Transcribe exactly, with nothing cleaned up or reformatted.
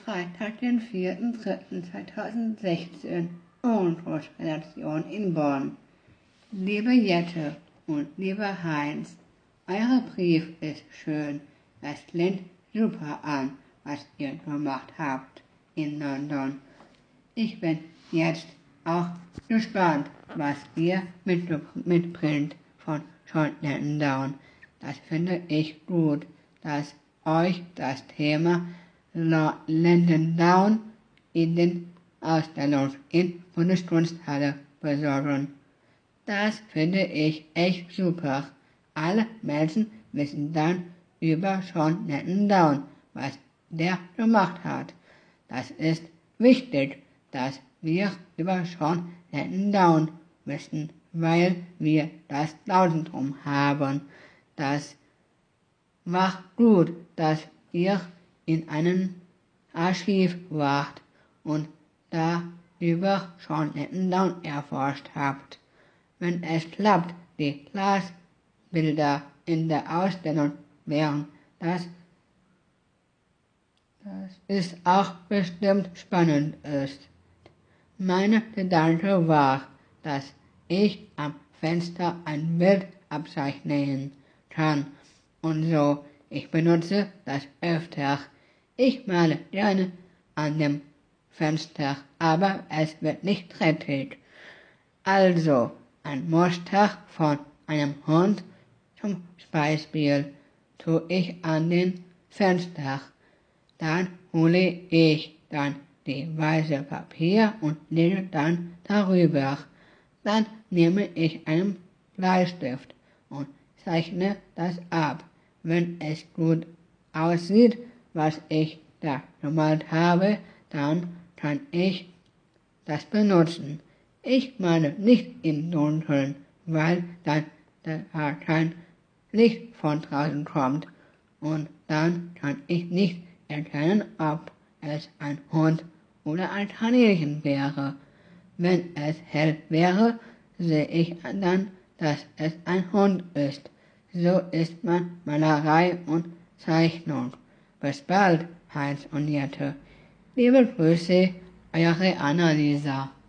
Freitag, den vierten dritten zweitausendsechzehn, Ohrenfrosch-Redaktion in Bonn. Liebe Jette und lieber Heinz, euer Brief ist schön. Es klingt super an, was ihr gemacht habt in London. Ich bin jetzt auch gespannt, was ihr mitbringt von Scotland Down. Das finde ich gut, dass euch das Thema London Down in den Ausstellungen in Bundeskunsthalle besorgen. Das finde ich echt super. Alle Menschen wissen dann über Sean London Down, was der gemacht hat. Das ist wichtig, dass wir über Sean London Down wissen, weil wir das Klausentum haben. Das war gut, dass ihr in einem Archiv wart und da über Sean London Down erforscht habt. Wenn es klappt, die Glasbilder in der Ausstellung wären, das, das ist auch bestimmt spannend ist. Meine Gedanke war, dass ich am Fenster ein Bild abzeichnen kann und so. Ich benutze das öfter. Ich male gerne an dem Fenster, aber es wird nicht dreckig. Also ein Muster von einem Hund zum Beispiel tue ich an den Fenster. Dann hole ich dann die weiße Papier und lege dann darüber. Dann nehme ich einen Bleistift und zeichne das ab. Wenn es gut aussieht, was ich da gemalt habe, dann kann ich das benutzen. Ich male nicht im Dunkeln, weil dann da kein Licht von draußen kommt und dann kann ich nicht erkennen, ob es ein Hund oder ein Kaninchen wäre. Wenn es hell wäre, sehe ich dann, dass es ein Hund ist. So ist man Malerei und Zeichnung. Bis bald, Heinz und Jette. Liebe Grüße, eure Annalisa.